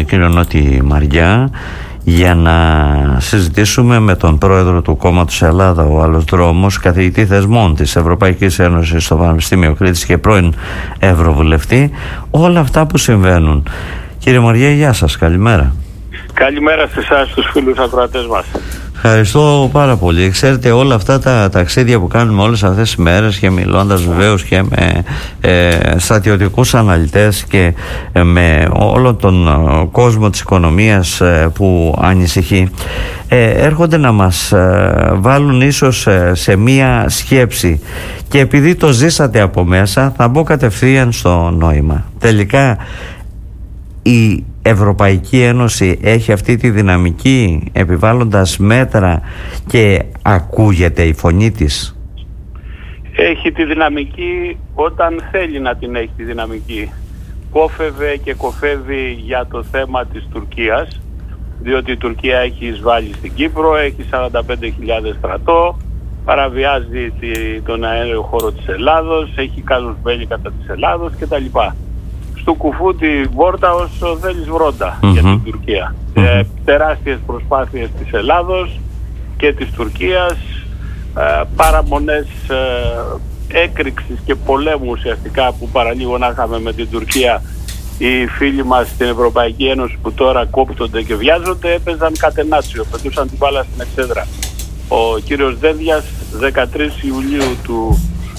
κύριο Νότι Μαριά για να συζητήσουμε με τον πρόεδρο του κόμματος Ελλάδα, ο Άλλος Δρόμος, καθηγητή θεσμών της Ευρωπαϊκής Ένωσης στο Πανεπιστήμιο Κρήτης και πρώην Ευρωβουλευτή, όλα αυτά που συμβαίνουν. Κύριε Μαριά, γεια σας, καλημέρα. Καλημέρα σε εσάς, τους φίλους ακροατές μας. Ευχαριστώ πάρα πολύ. Ξέρετε, όλα αυτά τα ταξίδια που κάνουμε όλες αυτές τις μέρες και μιλώντας βεβαίως και με στρατιωτικούς αναλυτές και με όλο τον κόσμο της οικονομίας που ανησυχεί, έρχονται να μας βάλουν ίσως σε μία σκέψη, και επειδή το ζήσατε από μέσα θα μπω κατευθείαν στο νόημα. Τελικά η Ευρωπαϊκή Ένωση έχει αυτή τη δυναμική επιβάλλοντας μέτρα και ακούγεται η φωνή της? Έχει τη δυναμική όταν θέλει να την έχει τη δυναμική. Κόφευε και κοφεύει για το θέμα της Τουρκίας, διότι η Τουρκία έχει εισβάλει στην Κύπρο, έχει 45.000 στρατό, παραβιάζει τον αέριο χώρο της Ελλάδος, έχει κάζους μπέλη κατά της Ελλάδος κτλ. Του κουφού τη βόρτα όσο θέλεις βρόντα για την Τουρκία. Τεράστιες προσπάθειες της Ελλάδος και της Τουρκίας, παραμονές έκρηξης και πολέμου ουσιαστικά που παραλίγο να είχαμε με την Τουρκία. Οι φίλοι μας στην Ευρωπαϊκή Ένωση που τώρα κόπτονται και βιάζονται έπαιζαν κατενάτσιο, πετούσαν την μπάλα στην εξέδρα. Ο κύριος Δένδιας 13 Ιουλίου του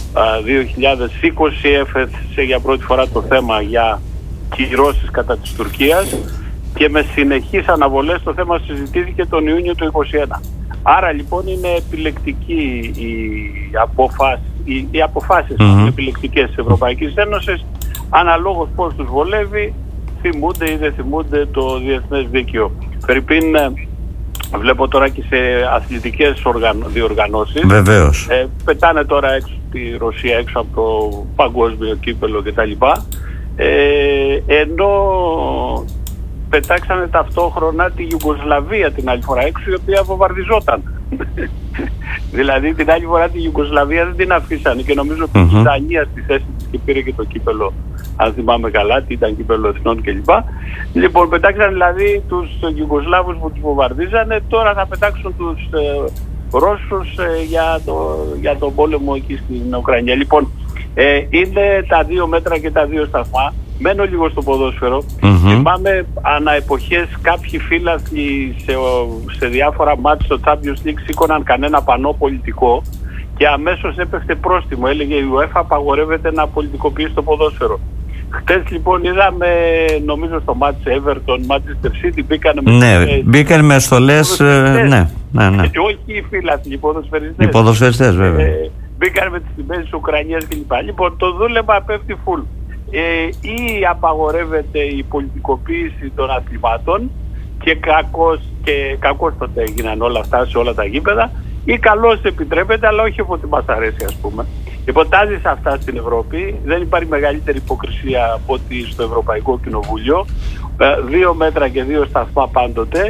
2020 έφεσε για πρώτη φορά το θέμα για κυρώσεις κατά της Τουρκίας και με συνεχείς αναβολές το θέμα συζητήθηκε τον Ιούνιο του 2021. Άρα λοιπόν είναι επιλεκτική οι αποφάσεις επιλεκτικές της Ευρωπαϊκής Ένωσης, αναλόγως πώς τους βολεύει, θυμούνται ή δεν θυμούνται το διεθνές δίκαιο. Φερρυπίν, βλέπω τώρα και σε αθλητικές διοργανώσεις. Βεβαίως. Πετάνε τώρα έξω τη Ρωσία έξω από το παγκόσμιο κύπελο κτλ. Ενώ πετάξανε ταυτόχρονα τη Ιουγκοσλαβία την άλλη φορά έξω, η οποία βομβαρδιζόταν. Δηλαδή την άλλη φορά τη Ιουγκοσλαβία δεν την αφήσανε και νομίζω ότι η Δανία στη θέση της και πήρε και το κύπελο, αν θυμάμαι καλά, τι ήταν κύπελο εθνών κλπ. Λοιπόν, πετάξανε δηλαδή τους Ιουγκοσλάβους που τους βομβαρδίζανε, τώρα θα πετάξουν τους Ρώσους για τον πόλεμο εκεί στην Ουκρανία. Λοιπόν, είναι τα δύο μέτρα και τα δύο σταθμά. Μένω λίγο στο ποδόσφαιρο. Θυμάμαι ανά εποχές κάποιοι φίλαθλοι σε διάφορα μάτς στο Champions League σήκωναν κανένα πανό πολιτικό και αμέσως έπεφτε πρόστιμο. Έλεγε η UEFA απαγορεύεται να πολιτικοποιήσει το ποδόσφαιρο. Χτες λοιπόν είδαμε, νομίζω στο μάτς Everton, Manchester City, μπήκαν με στολές, ναι. Και όχι οι φίλαθλοι, οι ποδοσφαιριστές. Οι ποδοσφαιριστές βέβαια. Μπήκαν με τις τιμές της Ουκρανίας κλπ. Λοιπόν, το δούλεμα πέφτει φουλ. Ή απαγορεύεται η πολιτικοποίηση των αθλημάτων και κακώς τότε έγιναν όλα αυτά σε όλα τα γήπεδα, ή καλώς επιτρέπεται, αλλά όχι από ό,τι μας αρέσει, ας πούμε. Λοιπόν, τα ζεις αυτά στην Ευρώπη, δεν υπάρχει μεγαλύτερη υποκρισία από ότι στο Ευρωπαϊκό Κοινοβούλιο, 2 μέτρα και 2 σταθμά πάντοτε,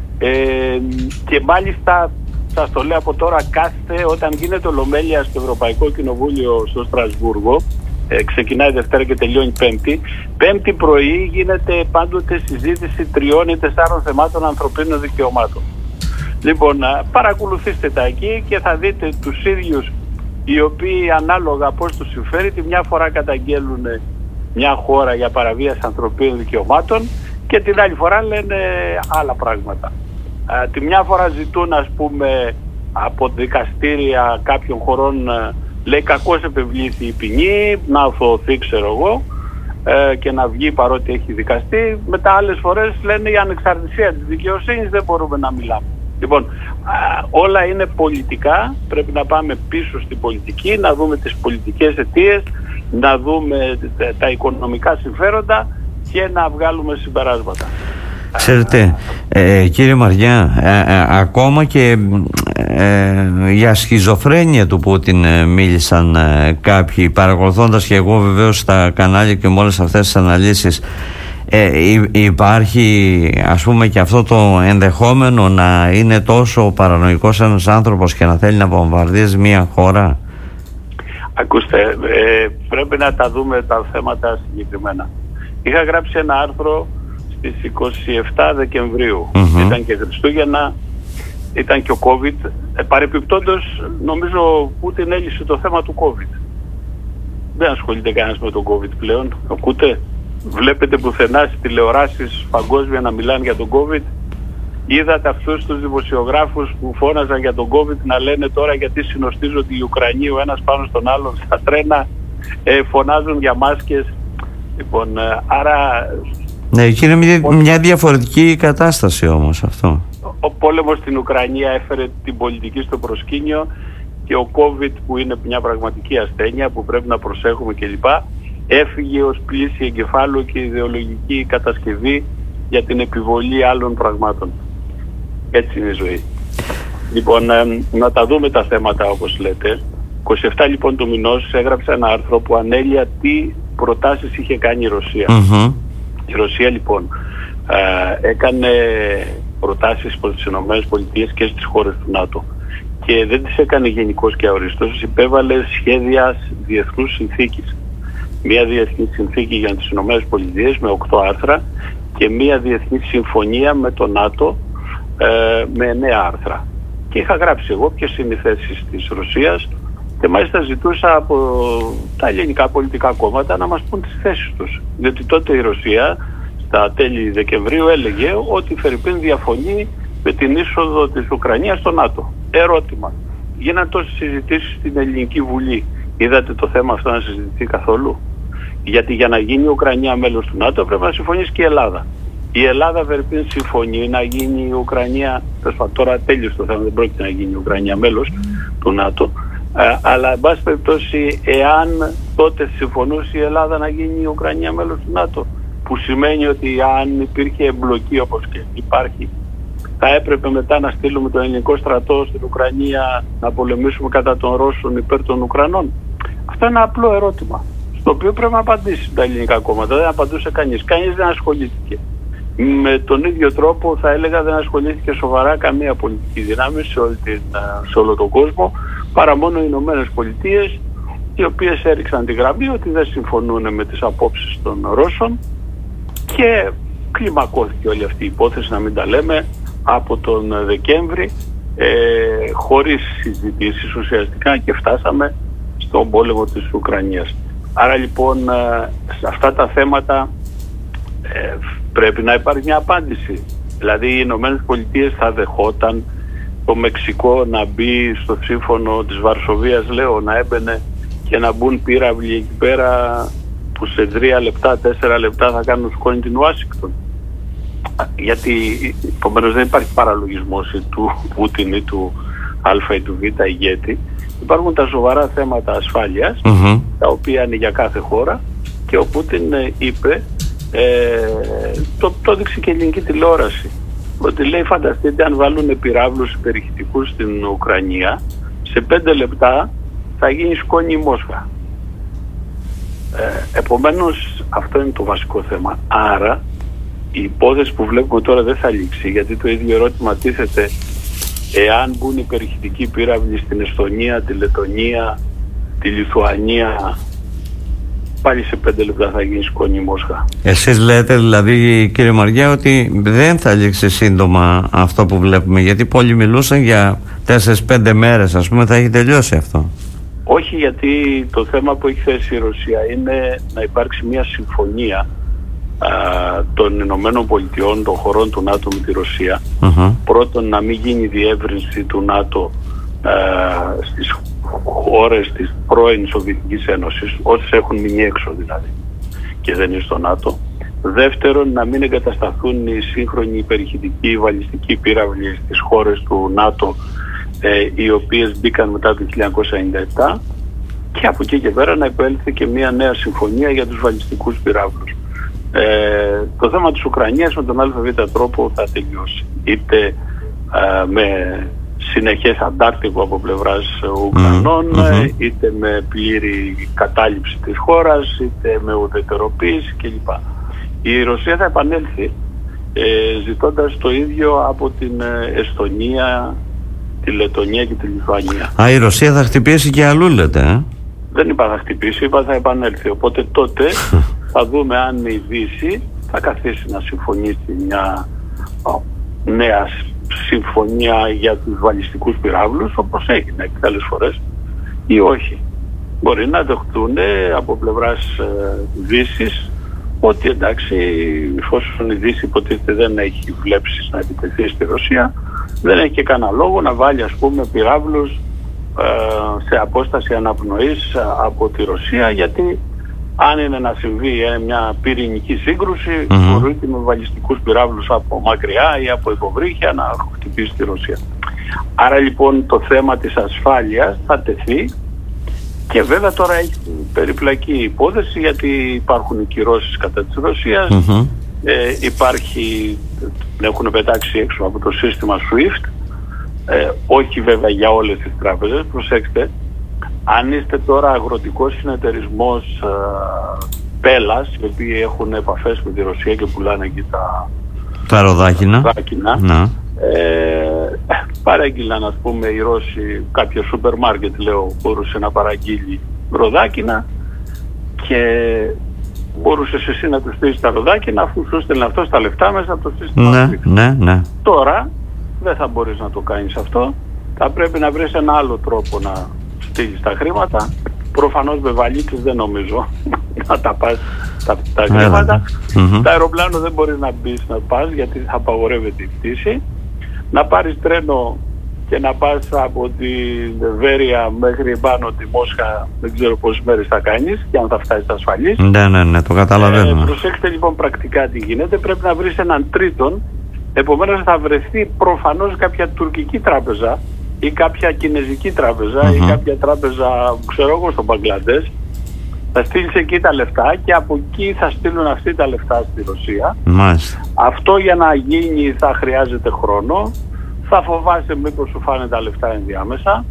και μάλιστα σας το λέω από τώρα, κάθε όταν γίνεται ολομέλεια στο Ευρωπαϊκό Κοινοβούλιο στο Στρασβούργο, ξεκινάει Δευτέρα και τελειώνει Πέμπτη. Πέμπτη πρωί γίνεται πάντοτε συζήτηση 3 ή 4 θεμάτων ανθρωπίνων δικαιωμάτων. Λοιπόν, παρακολουθήστε τα εκεί και θα δείτε τους ίδιους οι οποίοι ανάλογα πώς τους συμφέρει τη μια φορά καταγγέλουν μια χώρα για παραβίαση ανθρωπίνων δικαιωμάτων και την άλλη φορά λένε άλλα πράγματα. Τη μια φορά ζητούν, ας πούμε, από δικαστήρια κάποιων χωρών, λέει κακώς επευλήθη η ποινή, να αθωωωθεί ξέρω εγώ και να βγει παρότι έχει δικαστεί. Μετά άλλες φορές λένε η ανεξαρτησία της δικαιοσύνης, δεν μπορούμε να μιλάμε. Λοιπόν, όλα είναι πολιτικά, πρέπει να πάμε πίσω στην πολιτική, να δούμε τις πολιτικές αιτίες, να δούμε τα οικονομικά συμφέροντα και να βγάλουμε συμπεράσματα. Ξέρετε, κύριε Μαριά, ακόμα και για σχιζοφρένεια του Πούτιν μίλησαν κάποιοι, παρακολουθώντας και εγώ βεβαίως στα κανάλια και με όλες αυτές τις αναλύσεις. Υπάρχει, ας πούμε, και αυτό το ενδεχόμενο να είναι τόσο παρανοϊκός ένας άνθρωπος και να θέλει να βομβαρδίζει μια χώρα? Ακούστε, πρέπει να τα δούμε τα θέματα συγκεκριμένα. Είχα γράψει ένα άρθρο στις 27 Δεκεμβρίου. Ήταν και Χριστούγεννα, ήταν και ο COVID. Παρεπιπτόντως, νομίζω ο Πούτιν έλυσε το θέμα του COVID. Δεν ασχολείται κανένας με τον COVID πλέον. Ακούτε, βλέπετε πουθενά στις τηλεοράσεις παγκόσμια να μιλάνε για τον COVID? Είδατε αυτούς τους δημοσιογράφους που φώναζαν για τον COVID να λένε τώρα γιατί συνοστίζονται οι Ουκρανοί ο ένας πάνω στον άλλον στα τρένα, φωνάζουν για μάσκες. Λοιπόν, άρα... Ναι, και είναι μια διαφορετική κατάσταση όμως αυτό. Ο πόλεμος στην Ουκρανία έφερε την πολιτική στο προσκήνιο και ο COVID, που είναι μια πραγματική ασθένεια που πρέπει να προσέχουμε κλπ, έφυγε ως πλήση εγκεφάλου και ιδεολογική κατασκευή για την επιβολή άλλων πραγμάτων. Έτσι είναι η ζωή. Λοιπόν, να τα δούμε τα θέματα όπως λέτε. 27 λοιπόν του μηνός έγραψα ένα άρθρο που ανέλυα τι προτάσεις είχε κάνει η Ρωσία. Η Ρωσία λοιπόν έκανε προτάσεις προς τις ΗΠΑ και στις χώρες του ΝΑΤΟ. Και δεν τις έκανε γενικώς και αοριστός, υπέβαλε σχέδια διεθνούς συνθήκης. Μία διεθνή συνθήκη για τις ΗΠΑ με 8 άρθρα και μία διεθνή συμφωνία με το ΝΑΤΟ με 9 άρθρα. Και είχα γράψει εγώ ποιες είναι οι θέσεις της Ρωσίας και μάλιστα ζητούσα από τα ελληνικά πολιτικά κόμματα να μας πούν τις θέσεις τους. Διότι τότε η Ρωσία στα τέλη Δεκεμβρίου έλεγε ότι φερειπίν διαφωνεί με την είσοδο της Ουκρανίας στο ΝΑΤΟ. Ερώτημα. Γίναν τόσες συζητήσεις στην Ελληνική Βουλή. Είδατε το θέμα αυτό να συζητηθεί καθόλου? Γιατί για να γίνει η Ουκρανία μέλος του ΝΑΤΟ πρέπει να συμφωνήσει και η Ελλάδα. Η Ελλάδα φερειπίν συμφωνεί να γίνει η Ουκρανία, τώρα τέλειωσε το θέμα, δεν πρόκειται να γίνει η Ουκρανία μέλος του ΝΑΤΟ. Αλλά εν πάση περιπτώσει, εάν τότε συμφωνούσε η Ελλάδα να γίνει η Ουκρανία μέλος του ΝΑΤΟ, που σημαίνει ότι αν υπήρχε εμπλοκή όπως και υπάρχει, θα έπρεπε μετά να στείλουμε τον ελληνικό στρατό στην Ουκρανία να πολεμήσουμε κατά των Ρώσων υπέρ των Ουκρανών? Αυτό είναι ένα απλό ερώτημα, στο οποίο πρέπει να απαντήσει τα ελληνικά κόμματα. Δεν απαντούσε κανείς. Κανείς δεν ασχολήθηκε. Με τον ίδιο τρόπο θα έλεγα δεν ασχολήθηκε σοβαρά καμία πολιτική δύναμη σε όλο τον κόσμο, παρά μόνο οι Ηνωμένες Πολιτείες, οι οποίες έριξαν τη γραμμή ότι δεν συμφωνούν με τις απόψεις των Ρώσων και κλιμακώθηκε όλη αυτή η υπόθεση, να μην τα λέμε, από τον Δεκέμβρη χωρίς συζητήσεις ουσιαστικά και φτάσαμε στον πόλεμο της Ουκρανίας. Άρα λοιπόν σε αυτά τα θέματα πρέπει να υπάρχει μια απάντηση. Δηλαδή οι Ηνωμένες Πολιτείες θα δεχόταν το Μεξικό να μπει στο σύμφωνο της Βαρσοβίας, λέω, να έμπαινε και να μπουν πύραυλοι εκεί πέρα που σε 3 λεπτά, 4 λεπτά θα κάνουν σκόνη την Ουάσιγκτον? Γιατί επομένως δεν υπάρχει παραλογισμός του Πούτιν ή του Α ή του Β ηγέτη. Υπάρχουν τα σοβαρά θέματα ασφάλειας, τα οποία είναι για κάθε χώρα, και ο Πούτιν είπε, το έδειξε και η ελληνική τηλεόραση, ότι λέει φανταστείτε αν βάλουν πυράβλους υπερηχητικούς στην Ουκρανία, σε 5 λεπτά θα γίνει σκόνη η Μόσχα. Επομένως αυτό είναι το βασικό θέμα. Άρα η υπόθεση που βλέπουμε τώρα δεν θα λήξει, γιατί το ίδιο ερώτημα τίθεται εάν μπουν υπερηχητικοί πύραυλοι στην Εσθονία, τη Λετονία, τη Λιθουανία, πάλι σε 5 λεπτά θα γίνει σκόνη η Μόσχα. Εσείς λέτε δηλαδή, κύριε Μαριά, ότι δεν θα λήξει σύντομα αυτό που βλέπουμε, γιατί πολλοί μιλούσαν για 4-5 μέρες, ας πούμε, θα έχει τελειώσει αυτό? Όχι, γιατί το θέμα που έχει θέσει η Ρωσία είναι να υπάρξει μια συμφωνία των Ηνωμένων Πολιτειών, των χωρών του ΝΑΤΟ με τη Ρωσία. Πρώτον, να μην γίνει διεύρυνση του ΝΑΤΟ στις χώρες της πρώην Σοβιετικής Ένωσης, όσες έχουν μείνει έξω δηλαδή και δεν είναι στο ΝΑΤΟ. Δεύτερον, να μην εγκατασταθούν οι σύγχρονοι υπερηχητικοί βαλιστικοί πύραυλοι στις χώρες του ΝΑΤΟ, οι οποίες μπήκαν μετά το 1997, και από εκεί και πέρα να επέλθει και μια νέα συμφωνία για τους βαλιστικούς πυράβλους. Το θέμα της Ουκρανίας με τον ΑΒ τρόπο θα τελειώσει, είτε με συνεχές αντάρτικο από πλευράς Ουκρανών, είτε με πλήρη κατάληψη της χώρας, είτε με ουδετεροποίηση κλπ. Η Ρωσία θα επανέλθει ζητώντας το ίδιο από την Εσθονία, τη Λετονία και τη Λιθουανία. Η Ρωσία θα χτυπήσει και αλλού, λέτε? Δεν είπα θα χτυπήσει, είπα θα επανέλθει. Οπότε τότε θα δούμε αν η Δύση θα καθίσει να συμφωνήσει μια νέα συμφωνία για τους βαλιστικούς πυράβλους, όπως έγινε και άλλες φορές, ή όχι. Μπορεί να δεχτούν από πλευράς Δύσης ότι εντάξει, εφόσον η Δύση υποτίθεται δεν έχει βλέψεις να επιτεθεί στη Ρωσία, δεν έχει και κανένα λόγο να βάλει, ας πούμε, πυράβλους σε απόσταση αναπνοής από τη Ρωσία, γιατί αν είναι να συμβεί μια πυρηνική σύγκρουση, μπορεί με βαλιστικούς πυράβλους από μακριά ή από υποβρύχια να χτυπήσει τη Ρωσία. Άρα λοιπόν το θέμα της ασφάλειας θα τεθεί, και βέβαια τώρα έχει περιπλακή υπόθεση, γιατί υπάρχουν οι κυρώσεις κατά της Ρωσίας, έχουν πετάξει έξω από το σύστημα SWIFT, όχι βέβαια για όλες τις τράπεζες, προσέξτε. Αν είστε τώρα αγροτικός συνεταιρισμός πέλας, οι οποίοι έχουν επαφές με τη Ρωσία και πουλάνε εκεί τα ροδάκινα, παράγγειλαν, ας πούμε, οι Ρώσοι, κάποιο σούπερ μάρκετ, λέω, μπορούσε να παραγγείλει ροδάκινα και μπορούσες εσύ να του στείλεις τα ροδάκινα, αφού σου στέλνει αυτό τα λεφτά μέσα από το σύστημα. Ναι. Τώρα δεν θα μπορείς να το κάνεις αυτό, θα πρέπει να βρεις ένα άλλο τρόπο να στείλεις τα χρήματα. Προφανώς με βαλίτσες δεν νομίζω να τα πας τα χρήματα. Τα αεροπλάνο δεν μπορείς να μπεις να πας, γιατί θα απαγορεύεται η πτήση. Να πάρεις τρένο και να πας από τη Βέρεια μέχρι πάνω τη Μόσχα, δεν ξέρω πόσες μέρες θα κάνεις και αν θα φτάσεις ασφαλής. Ναι, το καταλαβαίνω. Προσέξτε λοιπόν πρακτικά τι γίνεται. Πρέπει να βρεις έναν τρίτον. Επομένως θα βρεθεί προφανώς κάποια τουρκική τράπεζα ή κάποια κινεζική τράπεζα ή κάποια τράπεζα, ξέρω εγώ, στο Μπαγκλαντές. Θα στείλεις εκεί τα λεφτά και από εκεί θα στείλουν αυτοί τα λεφτά στη Ρωσία. Αυτό για να γίνει θα χρειάζεται χρόνο. Θα φοβάσαι μήπως σου φάνε τα λεφτά ενδιάμεσα.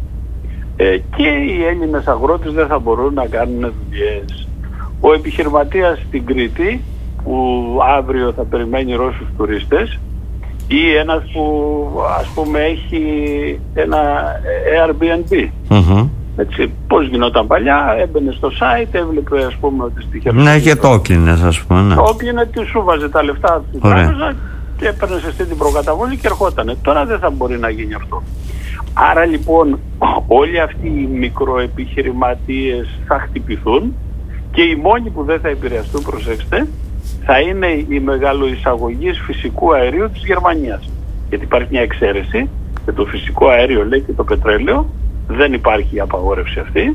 Και οι Έλληνες αγρότες δεν θα μπορούν να κάνουν δουλειές. Ο επιχειρηματίας στην Κρήτη, που αύριο θα περιμένει Ρώσους τουρίστες, ή ένας που, ας πούμε, έχει ένα Airbnb. Έτσι, πώς γινόταν παλιά, έμπαινε στο site, έβλεπε, ας πούμε, ότι στη Χερσόνησο. Ναι, και το όκλινες, ας πούμε. Το όκλινε, τι σου βάζε τα λεφτά στην τράπεζα και έπαιρνες εσύ την προκαταβολή και ερχότανε. Τώρα δεν θα μπορεί να γίνει αυτό. Άρα λοιπόν όλοι αυτοί οι μικροεπιχειρηματίες θα χτυπηθούν, και οι μόνοι που δεν θα επηρεαστούν, προσέξτε, θα είναι οι μεγαλοεισαγωγείς φυσικού αερίου της Γερμανίας. Γιατί υπάρχει μια εξαίρεση, και το φυσικό αέριο, λέει, και το πετρέλαιο, δεν υπάρχει η απαγόρευση αυτή,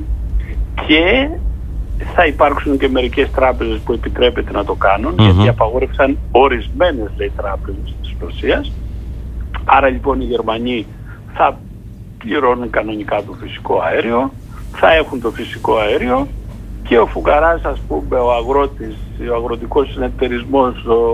και θα υπάρξουν και μερικές τράπεζες που επιτρέπεται να το κάνουν, γιατί απαγόρευσαν ορισμένες, λέει, τράπεζες της Ρωσίας. Άρα λοιπόν οι Γερμανοί θα πληρώνουν κανονικά το φυσικό αέριο, θα έχουν το φυσικό αέριο, και ο φουκαράς, ας πούμε, ο αγρότης, ο αγροτικός συνεταιρισμός,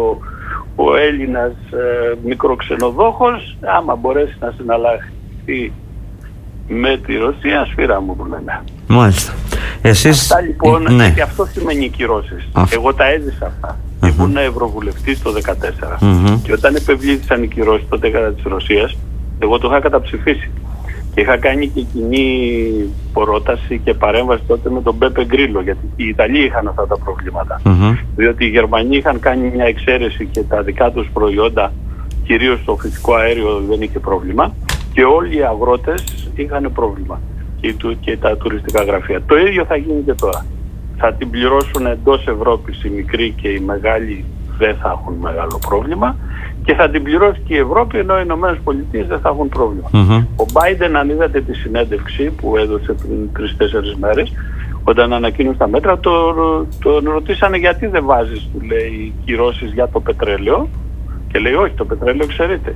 ο Έλληνας μικροξενοδόχος, άμα μπορέσει να συναλλαχθεί με τη Ρωσία, σφύρα μου που λένε. Μάλιστα. Αυτά λοιπόν, και αυτό σημαίνει κυρώσεις. Εγώ τα έζησα αυτά. Ήμουν ευρωβουλευτής το 2014 και όταν επευλήθησαν οι κυρώσεις τότε κατά της Ρωσίας, εγώ το είχα καταψηφίσει. Και είχα κάνει και κοινή πρόταση και παρέμβαση τότε με τον Μπέπε Γκρίλο, γιατί οι Ιταλοί είχαν αυτά τα προβλήματα. Διότι οι Γερμανοί είχαν κάνει μια εξαίρεση και τα δικά τους προϊόντα, κυρίως το φυσικό αέριο, δεν είχε πρόβλημα, και όλοι οι αγρότες είχαν πρόβλημα, και τα τουριστικά γραφεία. Το ίδιο θα γίνει και τώρα. Θα την πληρώσουν εντός Ευρώπης οι μικροί, και οι μεγάλοι δεν θα έχουν μεγάλο πρόβλημα, και θα την πληρώσει και η Ευρώπη, ενώ οι Ηνωμένες Πολιτείες δεν θα έχουν πρόβλημα. Ο Biden, αν είδατε τη συνέντευξη που έδωσε πριν 3-4 μέρες, όταν ανακοίνωσε τα μέτρα, τον ρωτήσανε γιατί δεν βάζεις, του λέει, κυρώσεις για το πετρέλαιο, και λέει όχι, το πετρέλαιο ξέρετε.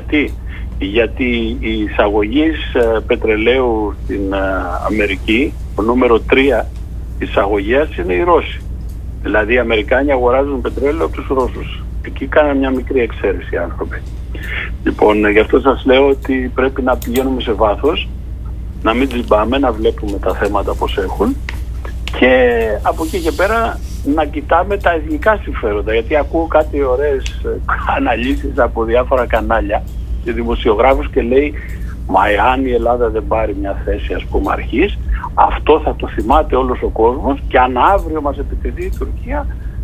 Γιατί οι εισαγωγείς πετρελαίου στην Αμερική, το νούμερο 3 εισαγωγέας είναι οι Ρώσοι. Δηλαδή οι Αμερικάνοι αγοράζουν πετρέλαιο από τους Ρώσους. Εκεί κάνανε μια μικρή εξαίρεση οι άνθρωποι. Λοιπόν, γι' αυτό σας λέω ότι πρέπει να πηγαίνουμε σε βάθος, να μην τζιμπάμε, να βλέπουμε τα θέματα πώς έχουν, και από εκεί και πέρα να κοιτάμε τα εθνικά συμφέροντα. Γιατί ακούω κάτι ωραίες αναλύσεις από διάφορα κανάλια και δημοσιογράφους, και λέει, μα εάν η Ελλάδα δεν πάρει μια θέση, ας πούμε, αρχής, αυτό θα το θυμάται όλος ο κόσμος, και αν αύριο μας επιτεθεί η Τουρκία,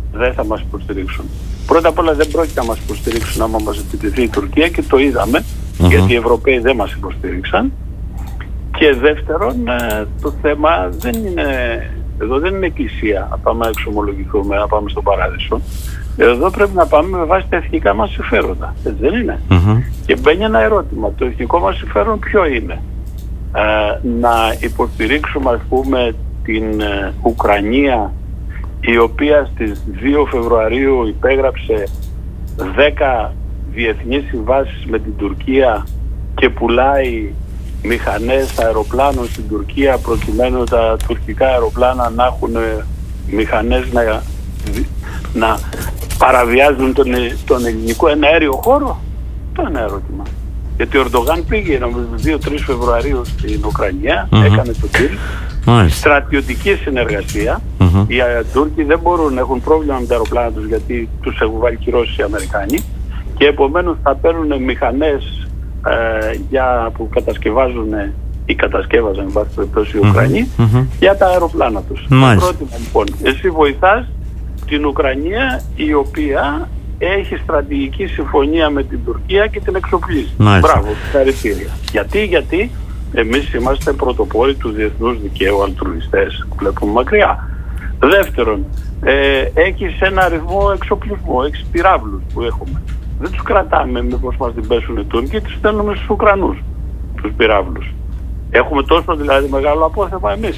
δεν θα μας υποστηρίξουν. Πρώτα απ' όλα δεν πρόκειται να μας υποστηρίξουν άμα μας επιτεθεί η Τουρκία και το είδαμε, γιατί οι Ευρωπαίοι δεν μας υποστήριξαν. Και δεύτερον, το θέμα δεν είναι, εδώ δεν είναι εκκλησία να πάμε να εξομολογηθούμε, να πάμε στον παράδεισο. Εδώ πρέπει να πάμε με βάση τα εθνικά μας συμφέροντα. Έτσι δεν είναι? Και μπαίνει ένα ερώτημα. Το εθνικό μας συμφέρον ποιο είναι? Να υποστηρίξουμε, ας πούμε, την Ουκρανία, η οποία στις 2 Φεβρουαρίου υπέγραψε 10 διεθνείς συμβάσεις με την Τουρκία και πουλάει μηχανές αεροπλάνων στην Τουρκία προκειμένου τα τουρκικά αεροπλάνα να έχουν μηχανές να παραβιάζουν τον ελληνικό εναέριο χώρο? Το είναι ερώτημα. Γιατί ο Ερντογάν πήγε 2-3 Φεβρουαρίου στην Ουκρανία, έκανε το deal, στρατιωτική συνεργασία. Οι Τούρκοι δεν μπορούν να έχουν πρόβλημα με τα αεροπλάνα τους, γιατί τους έχουν βάλει κυρώσεις οι Αμερικάνοι, και επομένως θα παίρνουν μηχανές που κατασκευάζουν ή κατασκεύαζαν εν πάση περιπτώσει οι Ουκρανοί για τα αεροπλάνα τους. Πρότειμα λοιπόν, εσύ βοηθάς την Ουκρανία, η οποία έχει στρατηγική συμφωνία με την Τουρκία και την εξοπλίζει. Μπράβο, συγχαρητήρια. Γιατί εμείς είμαστε πρωτοπόροι του διεθνούς δικαίου, αλτρουιστές, βλέπουμε μακριά. Δεύτερον, έχεις ένα αριθμό εξοπλισμού, έχεις πυράβλους που έχουμε. Δεν τους κρατάμε μήπως μας την πέσουν οι Τούρκοι, τους στέλνουμε στους Ουκρανούς, τους πυράβλους. Έχουμε τόσο δηλαδή μεγάλο απόθεμα εμείς.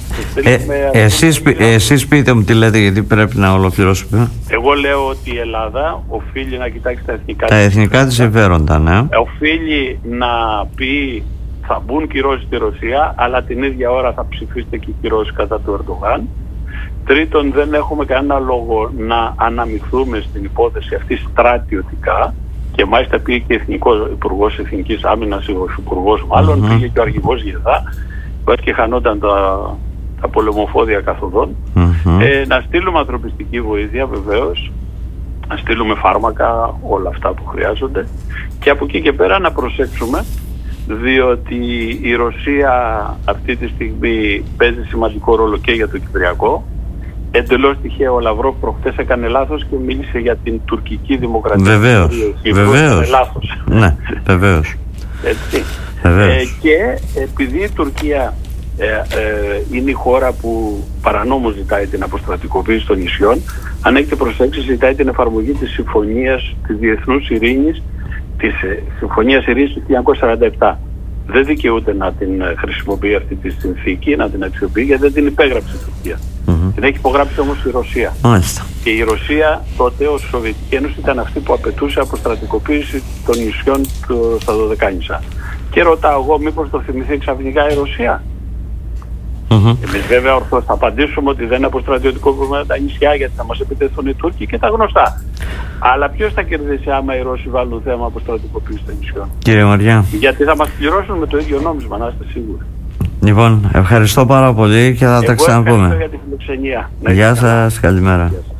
Εσείς πείτε μου τι λέτε, γιατί πρέπει να ολοκληρώσουμε. Εγώ λέω ότι η Ελλάδα οφείλει να κοιτάξει τα εθνικά της συμφέροντα, ναι. Οφείλει να πει θα μπουν κυρώσεις στη Ρωσία, αλλά την ίδια ώρα θα ψηφίσετε και κυρώσεις κατά του Ερντογάν. Τρίτον, δεν έχουμε κανένα λόγο να αναμειχθούμε στην υπόθεση αυτή στρατιωτικά, και μάλιστα πήγε και Υπουργός Εθνικής Άμυνας, ο Υπουργός μάλλον, πήγε και ο Αρχηγός Γεδά, που και χανόταν τα πολεμοφόδια καθοδόν. Να στείλουμε ανθρωπιστική βοήθεια βεβαίως, να στείλουμε φάρμακα, όλα αυτά που χρειάζονται, και από εκεί και πέρα να προσέξουμε, διότι η Ρωσία αυτή τη στιγμή παίζει σημαντικό ρόλο και για το Κυπριακό. Εντελώς τυχαίο, ο Λαυρόβ προχτές έκανε λάθος και μίλησε για την τουρκική δημοκρατία. Βεβαίως. Λάθος. Ναι, βεβαίως. Έτσι. Και επειδή η Τουρκία είναι η χώρα που παρανόμως ζητάει την αποστρατικοποίηση των νησιών, αν έχετε προσέξει, ζητάει την εφαρμογή της συμφωνίας της Διεθνούς Ειρήνης, της Συμφωνίας Ειρήνης του 1947. Δεν δικαιούται να την χρησιμοποιεί αυτή τη συνθήκη, να την αξιοποιεί, γιατί δεν την υπέγραψε η Τουρκία. Την έχει υπογράψει όμως η Ρωσία. Και η Ρωσία τότε ως Σοβιετική Ένωση ήταν αυτή που απαιτούσε αποστρατικοποίηση των νησιών στα Δωδεκάνησα. Και ρωτάω εγώ, μήπως το θυμηθεί ξαφνικά η Ρωσία? Εμείς βέβαια ορθώς θα απαντήσουμε ότι δεν αποστρατιωτικοποιούμε τα νησιά, γιατί θα μας επιτεθούν οι Τούρκοι και τα γνωστά. Αλλά ποιος θα κερδίσει άμα οι Ρώσοι βάλουν θέμα αποστρατικοποίηση των νησιών? Κύριε Μαριά. Γιατί θα μας πληρώσουν με το ίδιο νόμισμα, να είστε σίγουροι. Λοιπόν, ευχαριστώ πάρα πολύ και θα τα ξαναπούμε. Ευχαριστώ για τη φιλοξενία. Γεια σας, καλημέρα.